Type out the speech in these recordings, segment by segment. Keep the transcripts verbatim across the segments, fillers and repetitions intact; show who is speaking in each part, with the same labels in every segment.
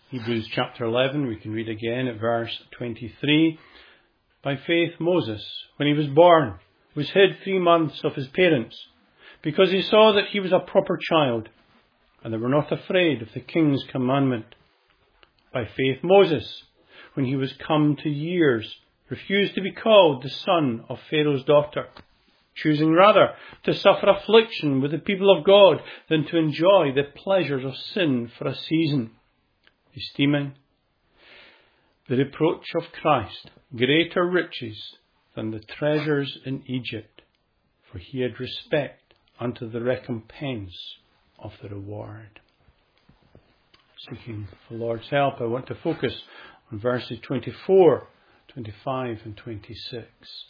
Speaker 1: Hebrews chapter eleven, we can read again at verse twenty-three. By faith Moses, when he was born, was hid three months of his parents, because he saw that he was a proper child, and they were not afraid of the king's commandment. By faith Moses, when he was come to years, refused to be called the son of Pharaoh's daughter, choosing rather to suffer affliction with the people of God than to enjoy the pleasures of sin for a season, esteeming the reproach of Christ greater riches than the treasures in Egypt, for he had respect unto the recompense of the reward. Seeking the Lord's help, I want to focus on verses twenty-four, twenty-five and twenty-six.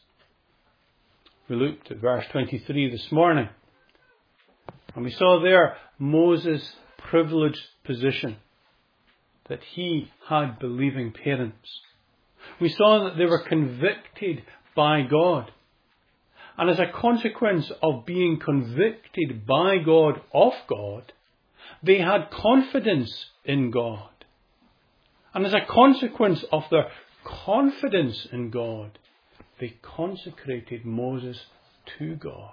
Speaker 1: We looked at verse twenty-three this morning, and we saw there Moses' privileged position, that he had believing parents. We saw that they were convicted by God. And as a consequence of being convicted by God of God, they had confidence in God. And as a consequence of their confidence in God, they consecrated Moses to God.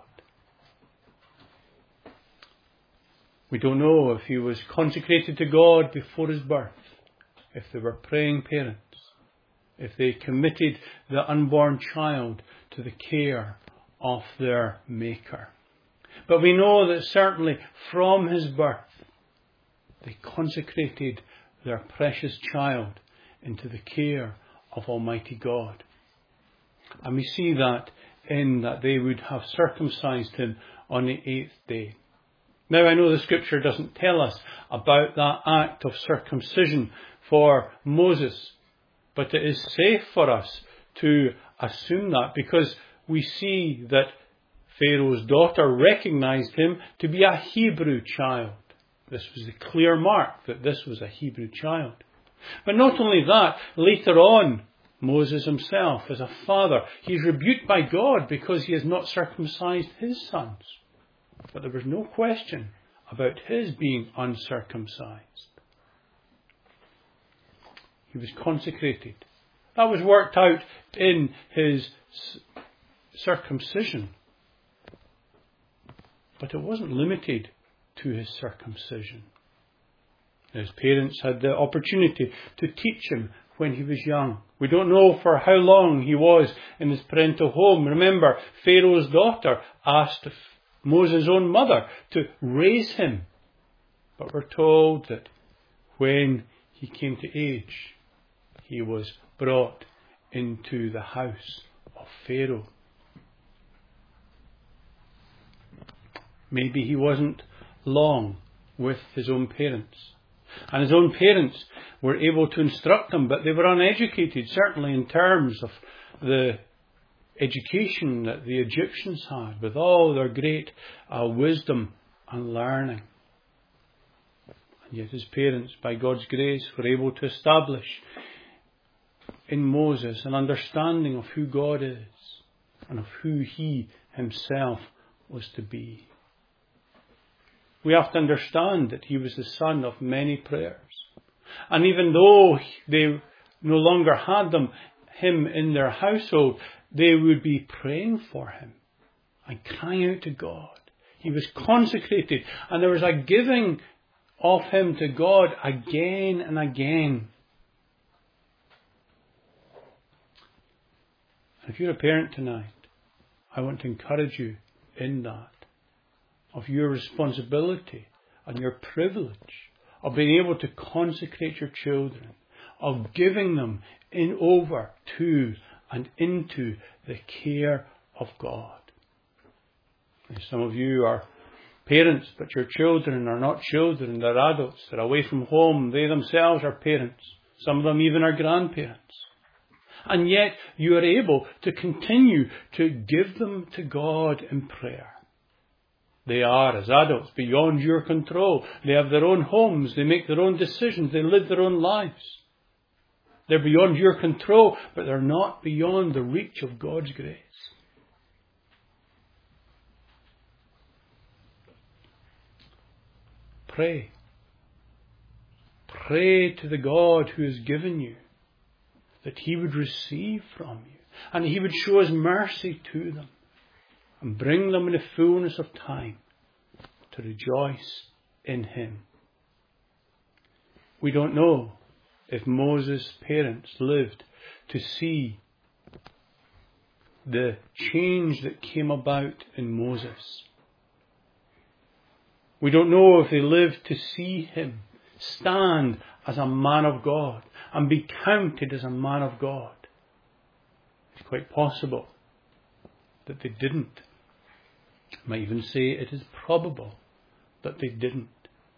Speaker 1: We don't know if he was consecrated to God before his birth, if they were praying parents, if they committed the unborn child to the care of their Maker. But we know that certainly from his birth, they consecrated their precious child into the care of Almighty God. And we see that in that they would have circumcised him on the eighth day. Now, I know the scripture doesn't tell us about that act of circumcision for Moses, but it is safe for us to assume that, because we see that Pharaoh's daughter recognized him to be a Hebrew child. This was a clear mark that this was a Hebrew child. But not only that, later on, Moses himself, as a father, he is rebuked by God because he has not circumcised his sons. But there was no question about his being uncircumcised. He was consecrated. That was worked out in his circumcision. But it wasn't limited to his circumcision. His parents had the opportunity to teach him when he was young. We don't know for how long he was in his parental home. Remember, Pharaoh's daughter asked Moses' own mother to raise him. But we're told that when he came to age, he was brought into the house of Pharaoh. Maybe he wasn't long with his own parents. And his own parents were able to instruct him, but they were uneducated, certainly in terms of the education that the Egyptians had, with all their great uh, wisdom and learning. And yet his parents, by God's grace, were able to establish in Moses an understanding of who God is and of who he himself was to be. We have to understand that he was the son of many prayers. And even though they no longer had them, him in their household, they would be praying for him and crying out to God. He was consecrated, and there was a giving of him to God again and again. If you're a parent tonight, I want to encourage you in that, of your responsibility and your privilege of being able to consecrate your children, of giving them in over to and into the care of God. And some of you are parents, but your children are not children, they're adults, they're away from home, they themselves are parents, some of them even are grandparents. And yet you are able to continue to give them to God in prayer. They are, as adults, beyond your control. They have their own homes. They make their own decisions. They live their own lives. They're beyond your control, but they're not beyond the reach of God's grace. Pray. pray to the God who has given you that he would receive from you and he would show his mercy to them and bring them in the fullness of time to rejoice in him. We don't know if Moses' parents lived to see the change that came about in Moses. We don't know if they lived to see him stand as a man of God and be counted as a man of God. It's quite possible that they didn't. I might even say it is probable that they didn't.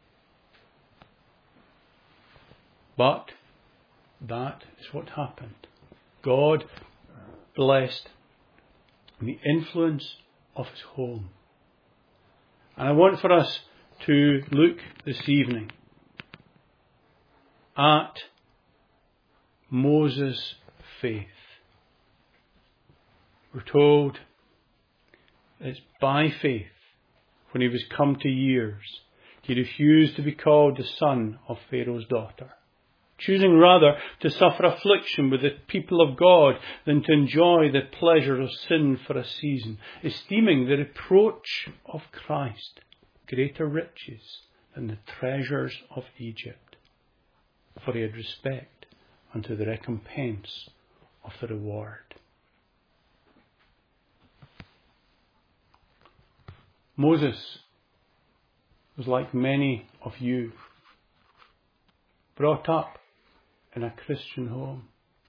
Speaker 1: But that is what happened. God blessed the influence of his home. And I want for us to look this evening at Moses' faith. We're told it's by faith, when he was come to years, he refused to be called the son of Pharaoh's daughter, choosing rather to suffer affliction with the people of God than to enjoy the pleasure of sin for a season, esteeming the reproach of Christ greater riches than the treasures of Egypt, for he had respect unto the recompense of the reward. Moses was like many of you, brought up in a Christian home,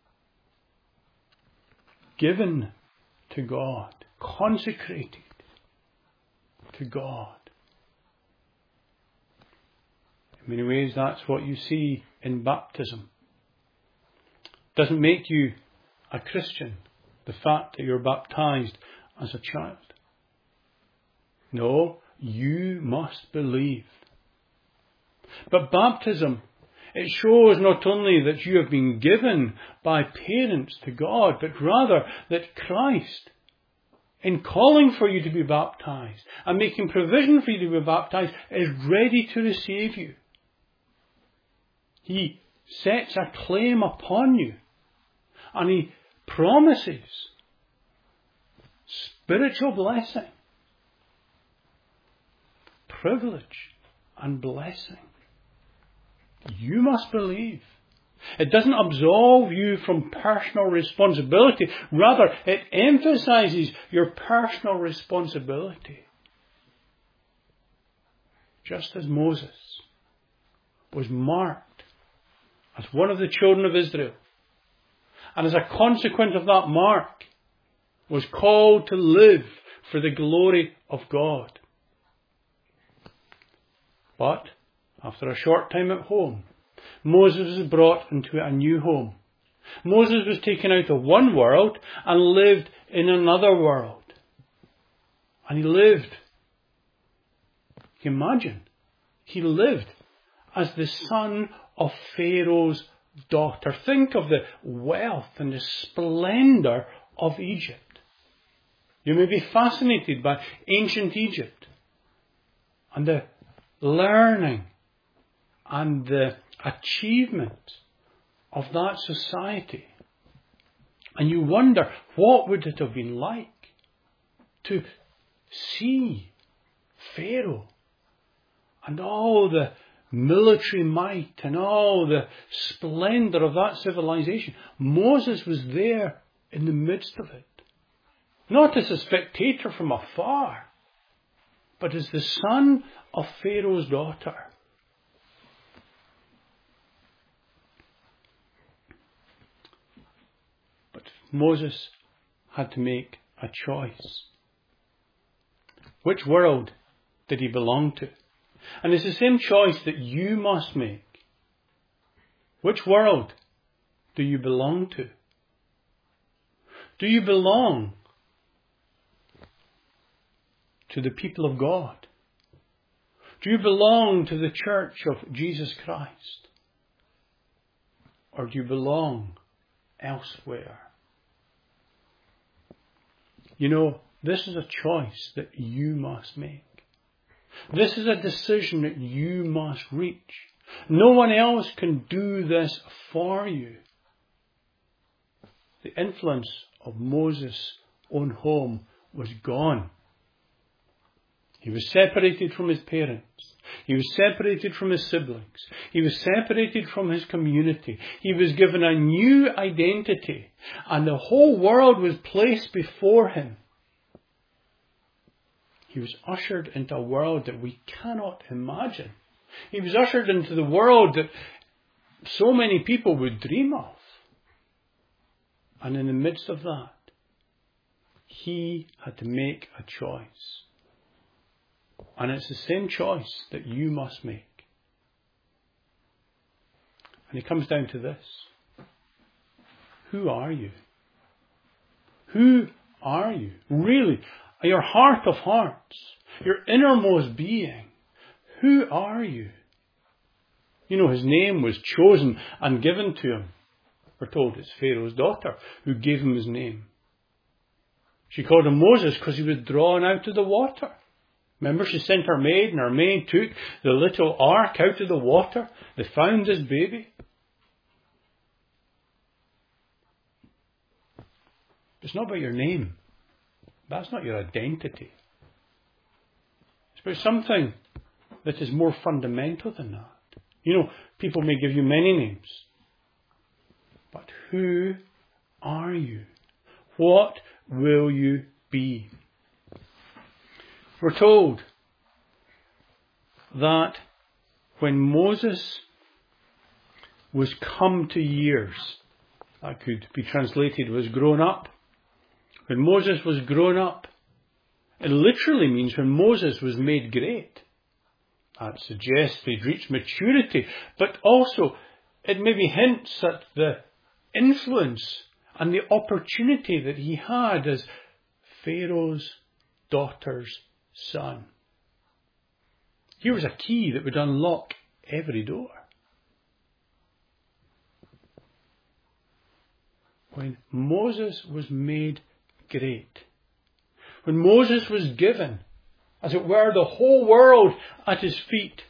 Speaker 1: given to God, consecrated to God. In many ways, that's what you see in baptism. It doesn't make you a Christian, the fact that you're baptized as a child. No, you must believe. But baptism, it shows not only that you have been given by parents to God, but rather that Christ, in calling for you to be baptized and making provision for you to be baptized, is ready to receive you. He sets a claim upon you and he promises spiritual blessing, privilege and blessing. You must believe. It doesn't absolve you from personal responsibility. Rather, it emphasizes your personal responsibility. Just as Moses was marked as one of the children of Israel, and as a consequence of that mark, was called to live for the glory of God. But after a short time at home, Moses was brought into a new home. Moses was taken out of one world and lived in another world. And he lived, you imagine, he lived as the son of Pharaoh's daughter. Think of the wealth and the splendour of Egypt. You may be fascinated by ancient Egypt and the learning and the achievement of that society. And you wonder, what would it have been like to see Pharaoh and all the military might and all the splendour of that civilization? Moses was there in the midst of it. Not as a spectator from afar, but as the son of Pharaoh's daughter. But Moses had to make a choice. Which world did he belong to? And it's the same choice that you must make. Which world do you belong to? Do you belong to the people of God? Do you belong to the church of Jesus Christ? Or do you belong elsewhere? You know, this is a choice that you must make. This is a decision that you must reach. No one else can do this for you. The influence of Moses' own home was gone. He was separated from his parents. He was separated from his siblings. He was separated from his community. He was given a new identity, and the whole world was placed before him. He was ushered into a world that we cannot imagine. He was ushered into the world that so many people would dream of. And in the midst of that, he had to make a choice. And it's the same choice that you must make. And it comes down to this. Who are you? Who are you? Really, your heart of hearts, your innermost being. Who are you? You know, his name was chosen and given to him. We're told it's Pharaoh's daughter who gave him his name. She called him Moses because he was drawn out of the water. Remember, she sent her maid, and her maid took the little ark out of the water. They found this baby. It's not about your name. That's not your identity. It's about something that is more fundamental than that. You know, people may give you many names. But who are you? What will you be? We're told that when Moses was come to years, that could be translated was grown up. When Moses was grown up, it literally means when Moses was made great. That suggests he'd reached maturity, but also it maybe hints at the influence and the opportunity that he had as Pharaoh's daughter's son. Here was a key that would unlock every door. When Moses was made great, when Moses was given, as it were, the whole world at his feet,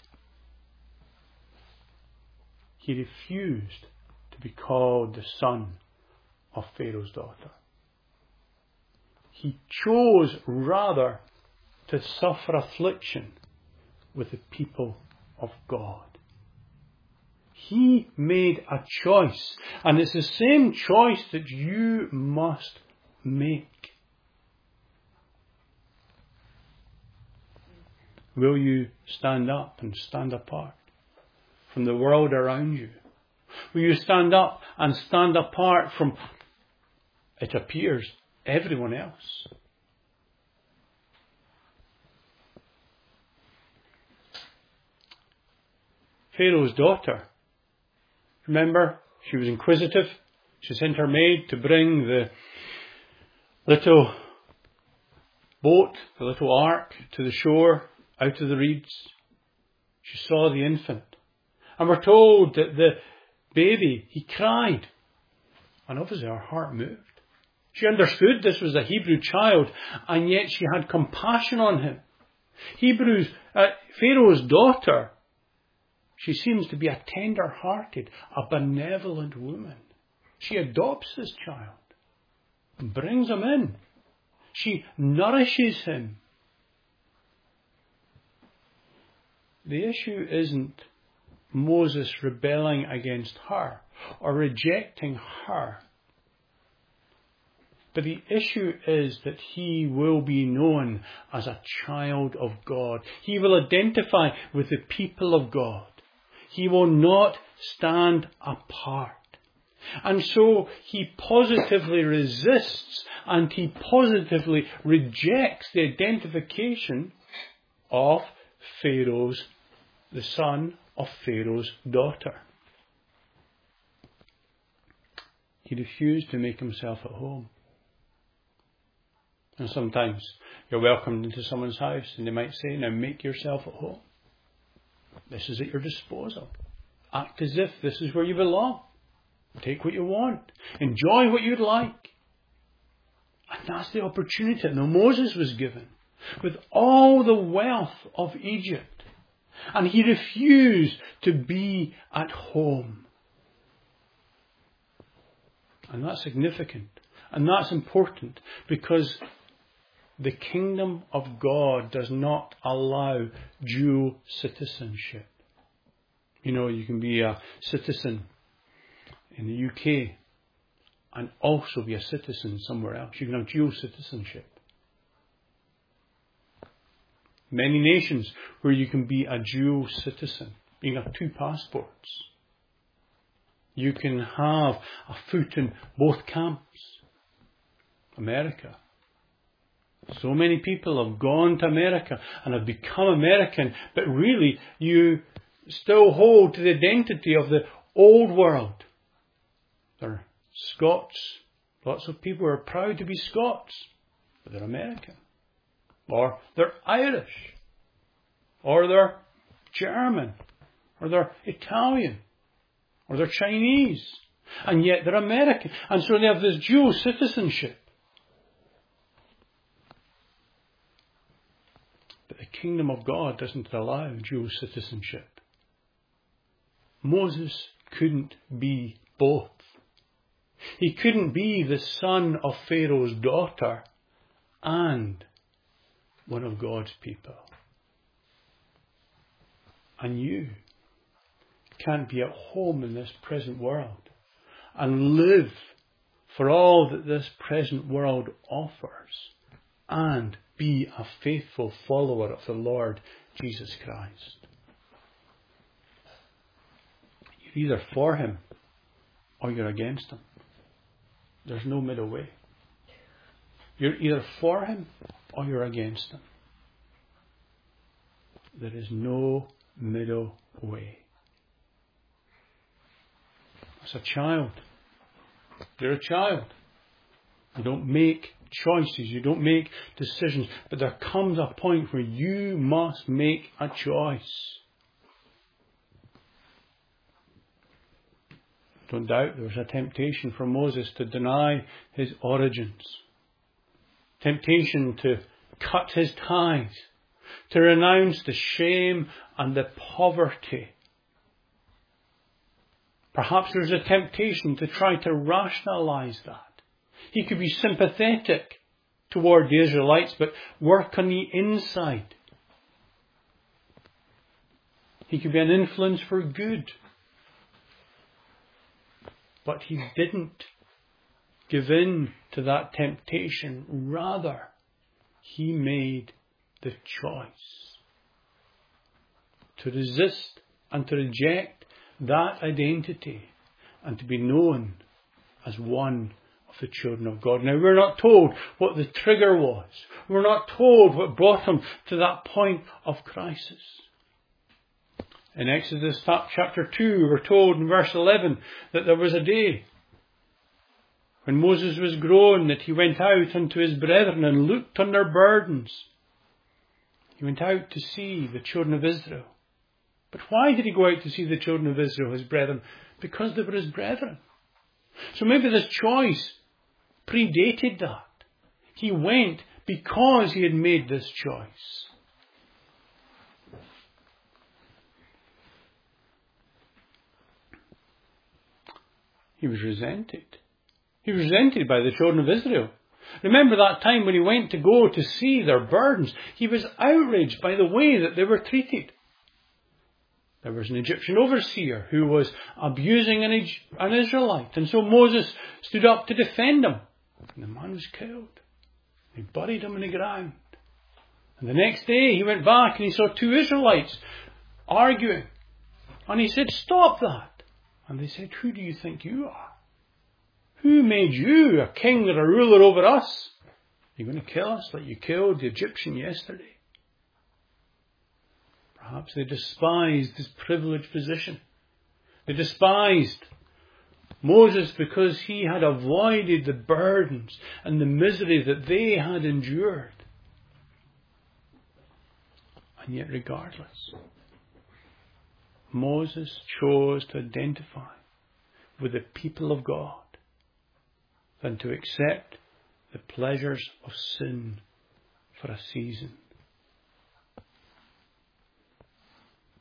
Speaker 1: he refused to be called the son of Pharaoh's daughter. He chose rather to suffer affliction with the people of God. He made a choice, and it's the same choice that you must make. Will you stand up and stand apart from the world around you? Will you stand up and stand apart from, it appears, everyone else? Pharaoh's daughter, remember, she was inquisitive. She sent her maid to bring the little boat, the little ark, to the shore, out of the reeds. She saw the infant. And we're told that the baby, he cried. And obviously her heart moved. She understood this was a Hebrew child, and yet she had compassion on him. Hebrews, uh, Pharaoh's daughter, she seems to be a tender-hearted, a benevolent woman. She adopts this child and brings him in. She nourishes him. The issue isn't Moses rebelling against her or rejecting her. But the issue is that he will be known as a child of God. He will identify with the people of God. He will not stand apart. And so he positively resists and he positively rejects the identification of Pharaoh's, the son of Pharaoh's daughter. He refused to make himself at home. And sometimes you're welcomed into someone's house and they might say, now make yourself at home. This is at your disposal. Act as if this is where you belong. Take what you want. Enjoy what you'd like. And that's the opportunity that Moses was given. With all the wealth of Egypt. And he refused to be at home. And that's significant. And that's important because the kingdom of God does not allow dual citizenship. You know, you can be a citizen in the U K and also be a citizen somewhere else. You can have dual citizenship. Many nations where you can be a dual citizen. You can have two passports. You can have a foot in both camps. America. So many people have gone to America and have become American, but really you still hold to the identity of the old world. They're Scots. Lots of people are proud to be Scots, but they're American. Or they're Irish. Or they're German. Or they're Italian. Or they're Chinese. And yet they're American. And so they have this dual citizenship. But the kingdom of God doesn't allow dual citizenship. Moses couldn't be both. He couldn't be the son of Pharaoh's daughter and one of God's people. And you can't be at home in this present world and live for all that this present world offers and be a faithful follower of the Lord Jesus Christ. You're either for him or you're against him. There's no middle way. You're either for him or you're against him. There is no middle way. As a child, you're a child. You don't make choices. You don't make decisions. But there comes a point where you must make a choice. Don't doubt there was a temptation for Moses to deny his origins. Temptation to cut his ties. To renounce the shame and the poverty. Perhaps there was a temptation to try to rationalize that. He could be sympathetic toward the Israelites, but work on the inside. He could be an influence for good. But he didn't give in to that temptation. Rather, he made the choice to resist and to reject that identity and to be known as one of the children of God. Now, we're not told what the trigger was. We're not told what brought him to that point of crisis. In Exodus chapter two, we're told in verse eleven that there was a day when Moses was grown that he went out unto his brethren and looked on their burdens. He went out to see the children of Israel. But why did he go out to see the children of Israel, his brethren? Because they were his brethren. So maybe this choice predated that. He went because he had made this choice. He was resented. He was resented by the children of Israel. Remember that time when he went to go to see their burdens. He was outraged by the way that they were treated. There was an Egyptian overseer who was abusing an, an Israelite. And so Moses stood up to defend him. And the man was killed. They buried him in the ground. And the next day he went back and he saw two Israelites arguing. And he said, "Stop that." And they said, "Who do you think you are? Who made you a king or a ruler over us? You're going to kill us like you killed the Egyptian yesterday." Perhaps they despised his privileged position. They despised Moses because he had avoided the burdens and the misery that they had endured. And yet regardless, Moses chose to identify with the people of God than to accept the pleasures of sin for a season.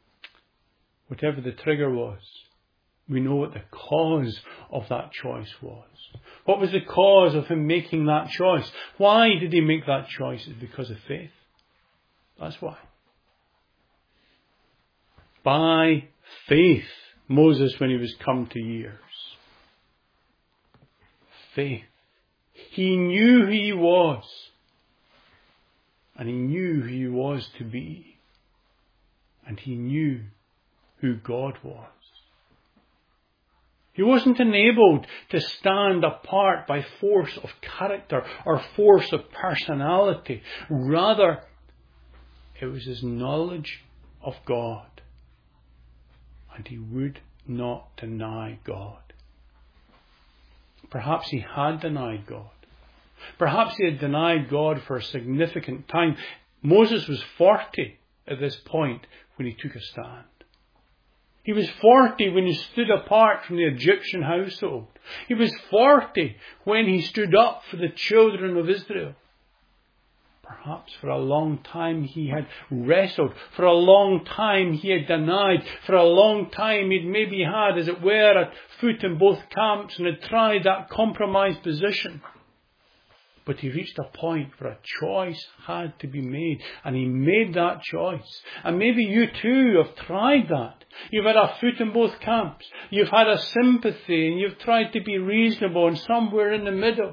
Speaker 1: whatever the trigger was, we know what the cause of that choice was. What was the cause of him making that choice? Why did he make that choice? It's because of faith. That's why. By faith, Moses, when he was come to years. Faith. He knew who he was. And he knew who he was to be. And he knew who God was. He wasn't enabled to stand apart by force of character or force of personality. Rather, it was his knowledge of God. And he would not deny God. Perhaps he had denied God. Perhaps he had denied God for a significant time. Moses was forty at this point when he took a stand. He was forty when he stood apart from the Egyptian household. He was forty when he stood up for the children of Israel. Perhaps for a long time he had wrestled. For a long time he had denied. For a long time he'd maybe had, as it were, a foot in both camps and had tried that compromised position. But he reached a point where a choice had to be made. And he made that choice. And maybe you too have tried that. You've had a foot in both camps. You've had a sympathy and you've tried to be reasonable and somewhere in the middle.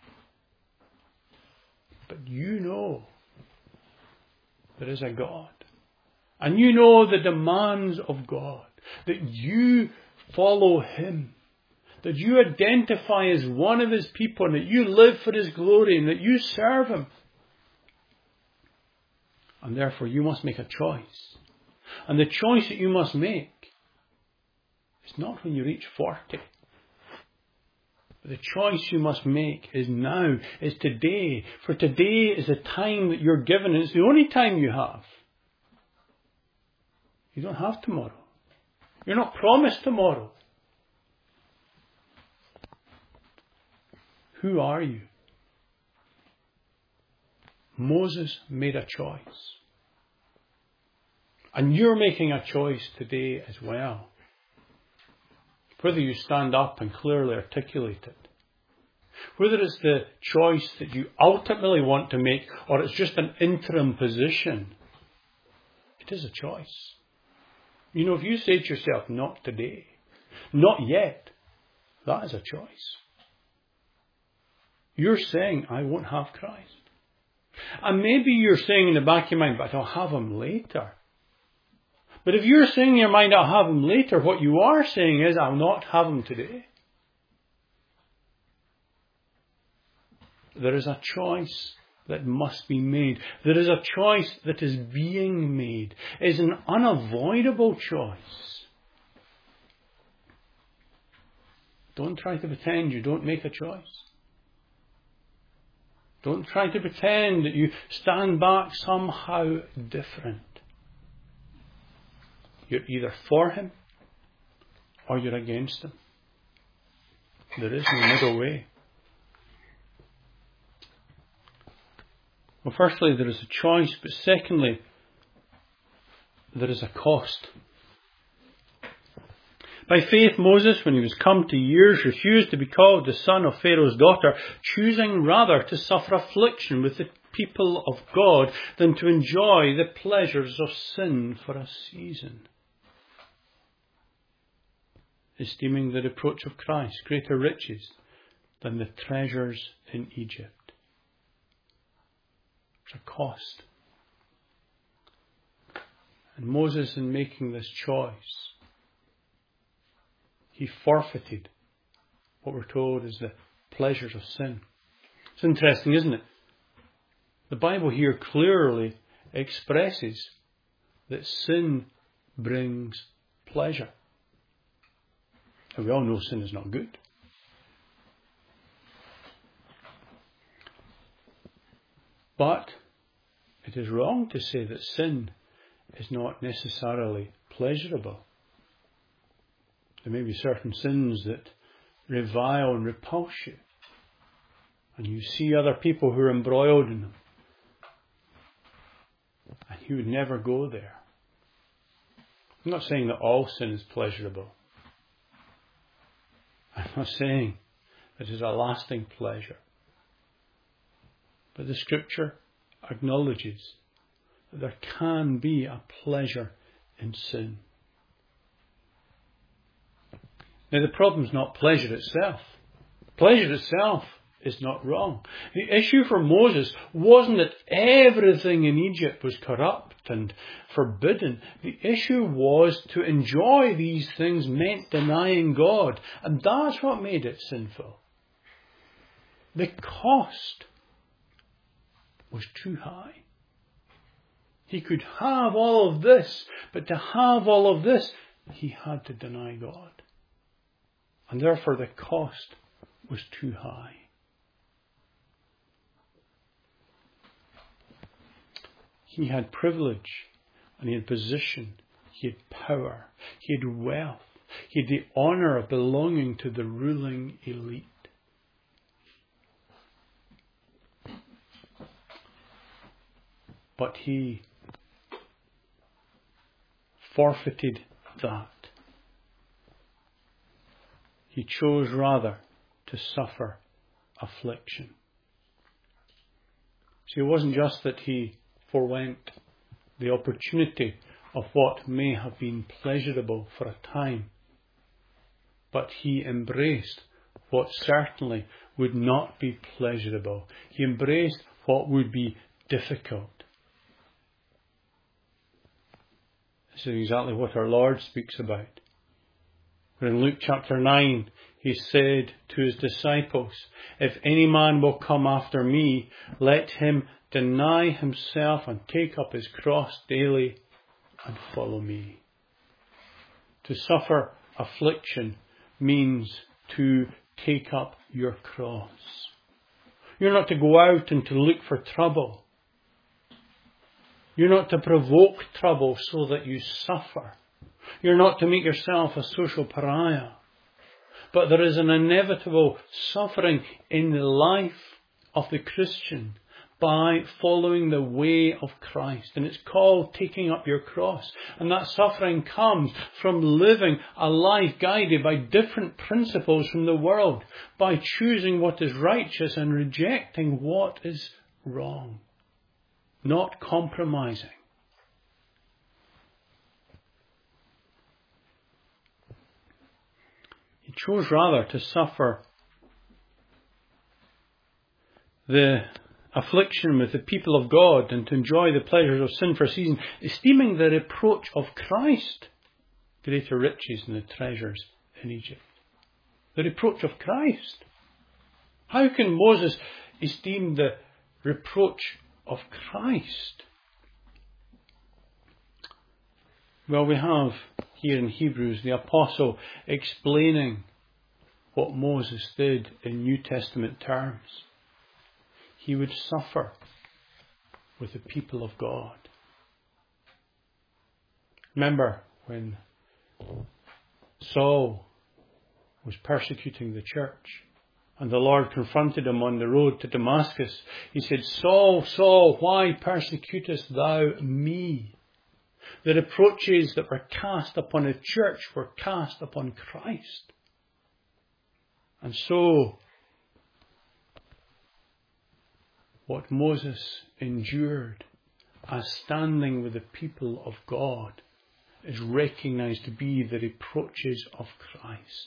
Speaker 1: But you know there is a God. And you know the demands of God. That you follow Him. That you identify as one of His people and that you live for His glory and that you serve Him. And therefore you must make a choice. And the choice that you must make is not when you reach forty. The choice you must make is now, is today. For today is the time that you're given. It's the only time you have. You don't have tomorrow. You're not promised tomorrow. Who are you? Moses made a choice. And you're making a choice today as well. Whether you stand up and clearly articulate it. Whether it's the choice that you ultimately want to make or it's just an interim position. It is a choice. You know, if you say to yourself, not today, not yet, that is a choice. You're saying, I won't have Christ. And maybe you're saying in the back of your mind, but I'll have Him later. But if you're saying in your mind, I'll have Him later, what you are saying is, I'll not have Him today. There is a choice that must be made. There is a choice that is being made. It is an unavoidable choice. Don't try to pretend you don't make a choice. Don't try to pretend that you stand back somehow different. You're either for Him or you're against Him. There is no middle way. Well, firstly, there is a choice, but secondly, there is a cost. By faith, Moses, when he was come to years, refused to be called the son of Pharaoh's daughter, choosing rather to suffer affliction with the people of God than to enjoy the pleasures of sin for a season. Esteeming the reproach of Christ greater riches than the treasures in Egypt. There's a cost. And Moses, in making this choice, he forfeited what we're told is the pleasures of sin. It's interesting, isn't it? The Bible here clearly expresses that sin brings pleasure. And we all know sin is not good. But it is wrong to say that sin is not necessarily pleasurable. There may be certain sins that revile and repulse you. And you see other people who are embroiled in them. And you would never go there. I'm not saying that all sin is pleasurable. I'm not saying it is a lasting pleasure. But the Scripture acknowledges that there can be a pleasure in sin. Now the problem is not pleasure itself. Pleasure itself is not wrong. The issue for Moses wasn't that everything in Egypt was corrupt and forbidden. The issue was to enjoy these things meant denying God. And that's what made it sinful. The cost was too high. He could have all of this, but to have all of this, he had to deny God. And therefore the cost was too high. He had privilege, and he had position, he had power, he had wealth, he had the honour of belonging to the ruling elite. But he forfeited that. He chose rather to suffer affliction. See, it wasn't just that he forwent the opportunity of what may have been pleasurable for a time, but he embraced what certainly would not be pleasurable. He embraced what would be difficult. This is exactly what our Lord speaks about. In Luke chapter nine, he said to his disciples, "If any man will come after me, let him deny himself and take up his cross daily and follow me." To suffer affliction means to take up your cross. You're not to go out and to look for trouble. You're not to provoke trouble so that you suffer. You're not to make yourself a social pariah. But there is an inevitable suffering in the life of the Christian by following the way of Christ. And it's called taking up your cross. And that suffering comes from living a life guided by different principles from the world, by choosing what is righteous and rejecting what is wrong, not compromising. He chose rather to suffer the affliction with the people of God and to enjoy the pleasures of sin for a season, esteeming the reproach of Christ greater riches than the treasures in Egypt. The reproach of Christ. How can Moses esteem the reproach of Christ? Well, we have here in Hebrews the apostle explaining what Moses did in New Testament terms. He would suffer with the people of God. Remember when Saul was persecuting the church and the Lord confronted him on the road to Damascus. He said, "Saul, Saul, why persecutest thou me?" The reproaches that were cast upon the church were cast upon Christ. And so, what Moses endured as standing with the people of God is recognized to be the reproaches of Christ.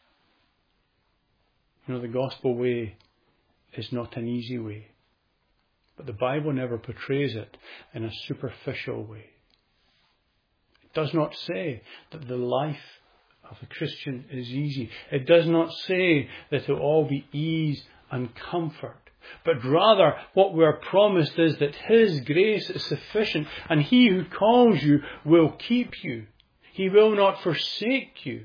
Speaker 1: You know, the gospel way is not an easy way, but the Bible never portrays it in a superficial way. It does not say that the life of a Christian is easy. It does not say that it will all be ease and comfort. But rather, what we are promised is that His grace is sufficient, and He who calls you will keep you. He will not forsake you.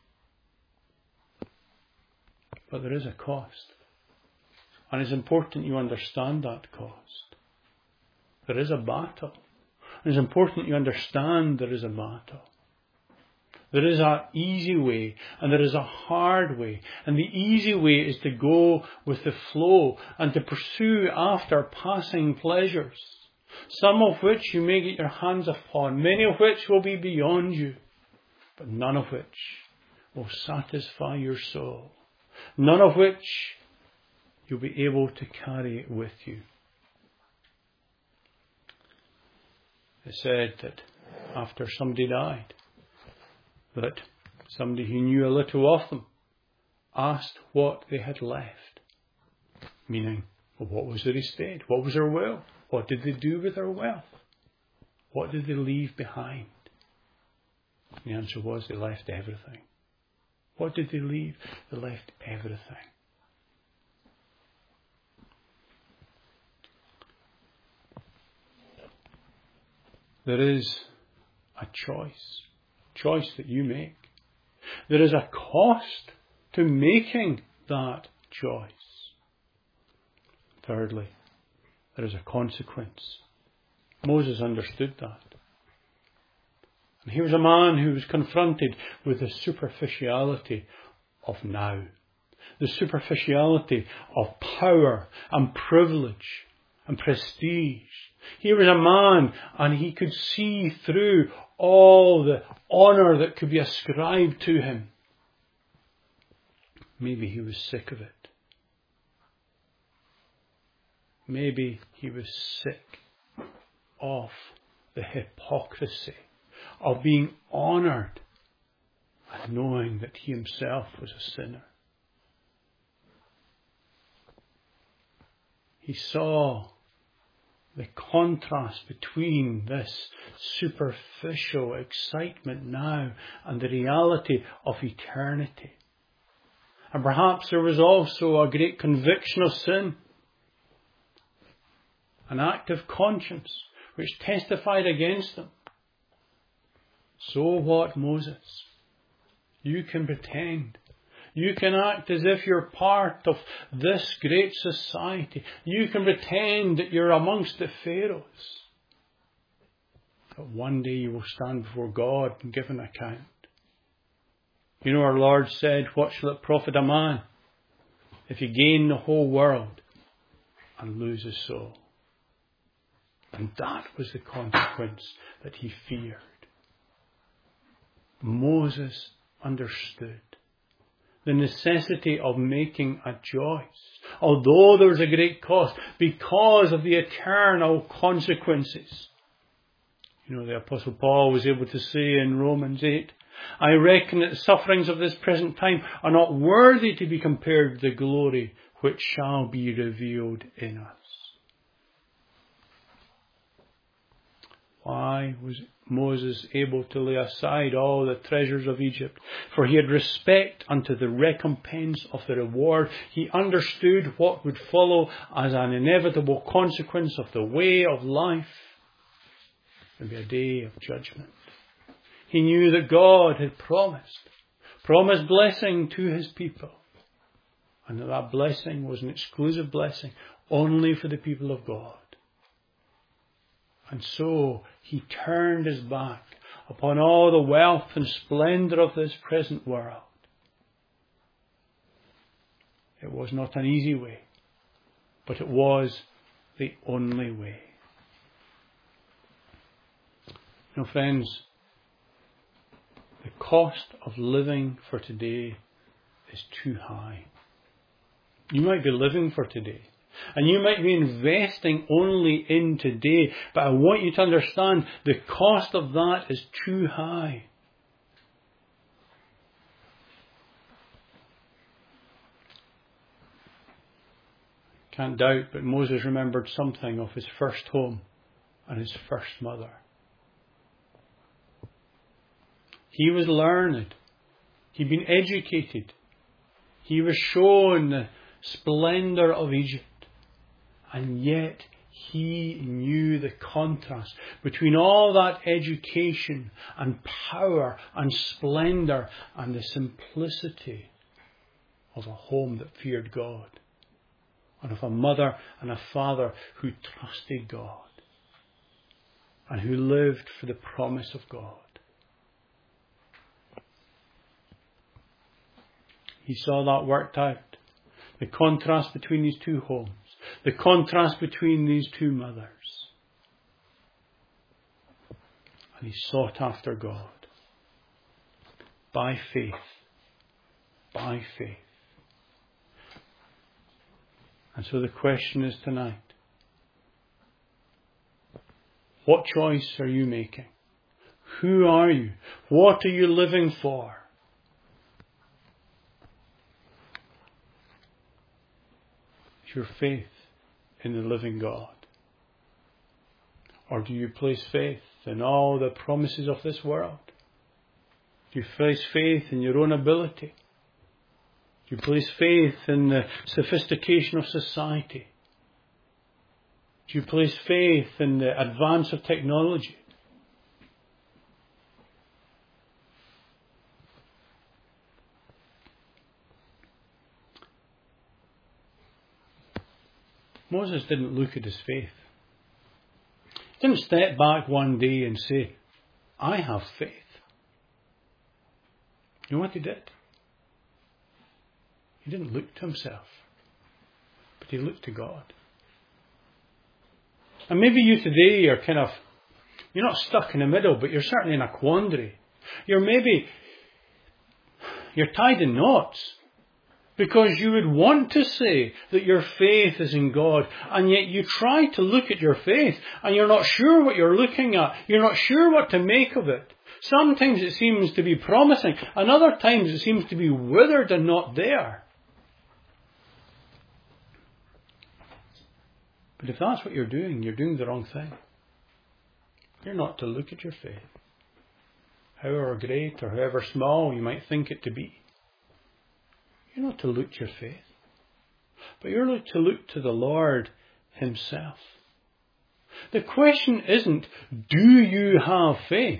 Speaker 1: But there is a cost. And it's important you understand that cost. There is a battle. It's important you understand there is a battle. There is an easy way and there is a hard way. And the easy way is to go with the flow and to pursue after passing pleasures. some of which you may get your hands upon, many of which will be beyond you, but none of which will satisfy your soul, none of which you'll be able to carry with you. It said that after somebody died, that somebody who knew a little of them asked what they had left. Meaning, well, what was their estate? What was their wealth? What did they do with their wealth? What did they leave behind? The answer was they left everything. What did they leave? They left everything. There is a choice, choice that you make. There is a cost to making that choice. Thirdly, there is a consequence. Moses understood that. And he was a man who was confronted with the superficiality of now, the superficiality of power and privilege and prestige. He was a man and he could see through all the honour that could be ascribed to him. Maybe he was sick of it. Maybe he was sick of the hypocrisy of being honoured and knowing that he himself was a sinner. He saw the contrast between this superficial excitement now and the reality of eternity. And perhaps there was also a great conviction of sin, an active conscience which testified against them. So what, Moses? You can pretend. You can act as if you're part of this great society. You can pretend that you're amongst the Pharaohs. But one day you will stand before God and give an account. You know, our Lord said, what shall it profit a man if he gain the whole world and lose his soul? And that was the consequence that he feared. Moses understood the necessity of making a choice, although there was a great cost, because of the eternal consequences. You know, the Apostle Paul was able to say in Romans eight, I reckon that the sufferings of this present time are not worthy to be compared with the glory which shall be revealed in us. Why was Moses able to lay aside all the treasures of Egypt? For he had respect unto the recompense of the reward. He understood what would follow as an inevitable consequence of the way of life. There would be a day of judgment. He knew that God had promised, promised blessing to his people. And that that blessing was an exclusive blessing only for the people of God. And so he turned his back upon all the wealth and splendour of this present world. It was not an easy way, but it was the only way. You know, friends, the cost of living for today is too high. You might be living for today. And you might be investing only in today, but I want you to understand the cost of that is too high. Can't doubt, but Moses remembered something of his first home and his first mother. He was learned. He'd been educated. He was shown the splendour of Egypt. And yet he knew the contrast between all that education and power and splendour and the simplicity of a home that feared God, and of a mother and a father who trusted God and who lived for the promise of God. He saw that worked out. The contrast between these two homes. The contrast between these two mothers. And he sought after God. By faith. By faith. And so the question is tonight, what choice are you making? Who are you? What are you living for? Is your faith in the living God? Or do you place faith in all the promises of this world? Do you place faith in your own ability? Do you place faith in the sophistication of society? Do you place faith in the advance of technology? Moses didn't look at his faith. He didn't step back one day and say, I have faith. You know what he did? He didn't look to himself, but he looked to God. And maybe you today are kind of, you're not stuck in the middle, but you're certainly in a quandary. You're maybe, you're tied in knots. Because you would want to say that your faith is in God, and yet you try to look at your faith, and you're not sure what you're looking at. You're not sure what to make of it. Sometimes it seems to be promising, and other times it seems to be withered and not there. But if that's what you're doing, you're doing the wrong thing. You're not to look at your faith, however great or however small you might think it to be. You're not to look to your faith, but you're to look to the Lord Himself. The question isn't, do you have faith?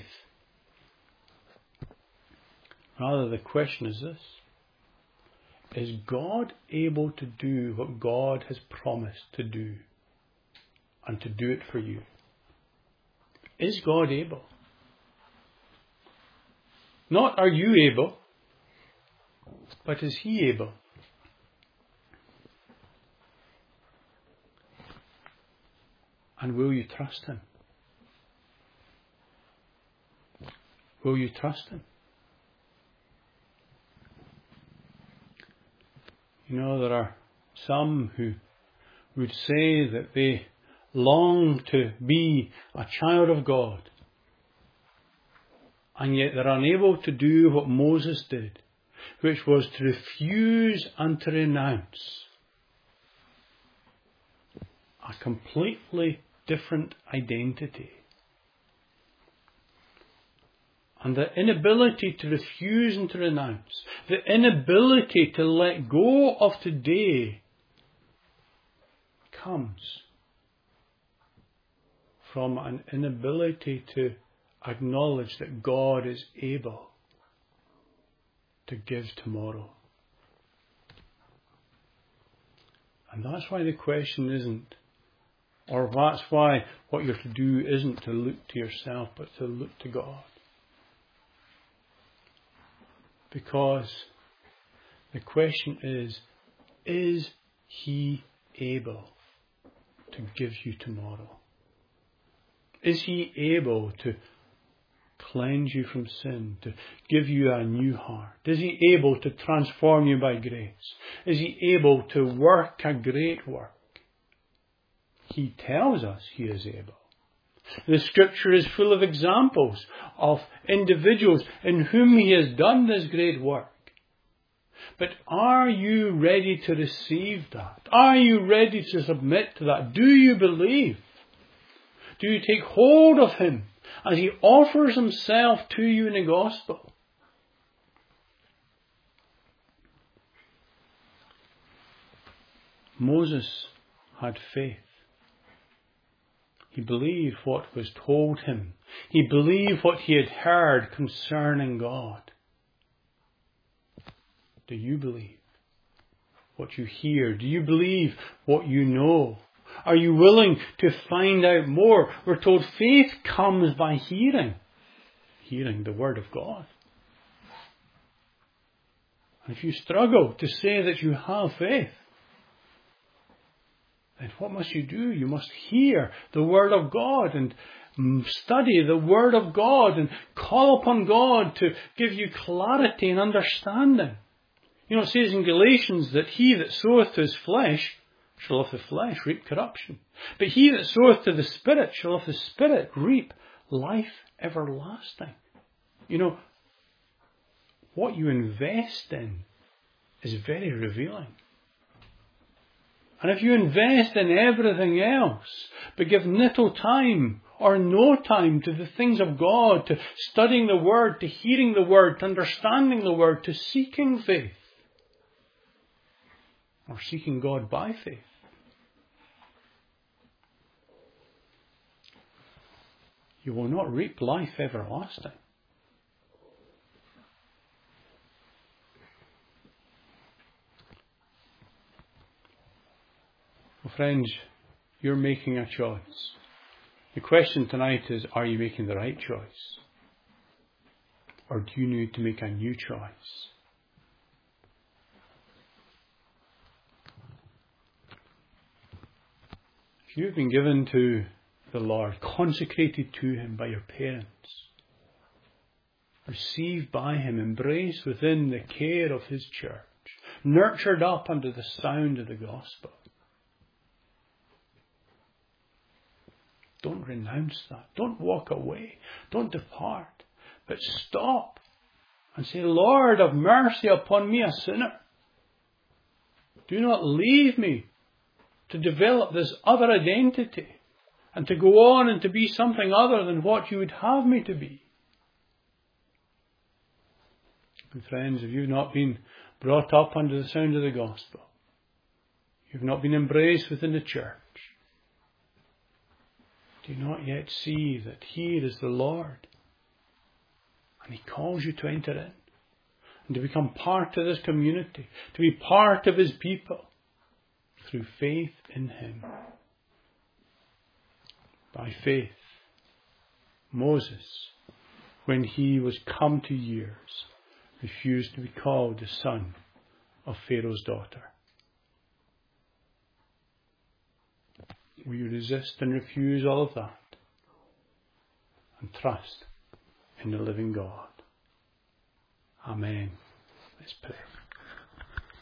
Speaker 1: Rather, the question is this: is God able to do what God has promised to do, and to do it for you? Is God able? Not are you able, but is He able? And will you trust Him? Will you trust Him? You know, there are some who would say that they long to be a child of God, and yet they're unable to do what Moses did, which was to refuse and to renounce a completely different identity. And the inability to refuse and to renounce, the inability to let go of today, comes from an inability to acknowledge that God is able to give tomorrow. And that's why the question isn't, or that's why what you're to do isn't to look to yourself, but to look to God. Because the question is, is He able to give you tomorrow? Is He able to cleanse you from sin, to give you a new heart? Is He able to transform you by grace? Is He able to work a great work? He tells us He is able. The Scripture is full of examples of individuals in whom He has done this great work. But are you ready to receive that? Are you ready to submit to that? Do you believe? Do you take hold of Him as He offers Himself to you in the gospel? Moses had faith. He believed what was told him. He believed what he had heard concerning God. Do you believe what you hear? Do you believe what you know? Are you willing to find out more? We're told faith comes by hearing. Hearing the Word of God. And if you struggle to say that you have faith, then what must you do? You must hear the Word of God. And Study the Word of God and call upon God to give you clarity and understanding. You know, it says in Galatians that he that soweth to his flesh shall of the flesh reap corruption. But he that soweth to the Spirit shall of the Spirit reap life everlasting. You know, what you invest in is very revealing. And if you invest in everything else, but give little time or no time to the things of God, to studying the Word, to hearing the Word, to understanding the Word, to seeking faith, or seeking God by faith, you will not reap life everlasting. Well, friends, you're making a choice. The question tonight is, are you making the right choice? Or do you need to make a new choice? If you've been given to the Lord, consecrated to Him by your parents, received by Him, embraced within the care of His church, nurtured up under the sound of the gospel, don't renounce that. Don't walk away. Don't depart. But stop and say, Lord, have mercy upon me, a sinner. Do not leave me to develop this other identity and to go on and to be something other than what you would have me to be. And friends, if you've not been brought up under the sound of the gospel, you've not been embraced within the church, do you not yet see that here is the Lord? And He calls you to enter in and to become part of this community, to be part of His people through faith in Him. By faith, Moses, when he was come to years, refused to be called the son of Pharaoh's daughter. Will you resist and refuse all of that and trust in the living God? Amen. Let's pray.